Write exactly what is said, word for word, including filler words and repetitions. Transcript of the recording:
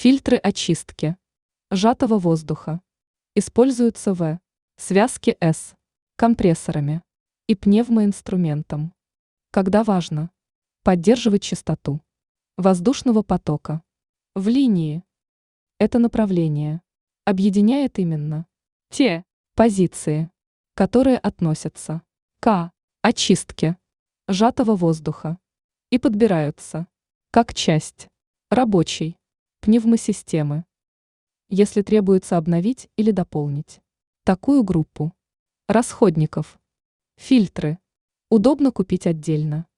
Фильтры очистки сжатого воздуха используются в связке с компрессорами и пневмоинструментом, когда важно поддерживать частоту воздушного потока в линии. Это направление объединяет именно те позиции, которые относятся к очистке сжатого воздуха и подбираются как часть рабочей пневмосистемы, если требуется обновить или дополнить такую группу расходников. Фильтры удобно купить отдельно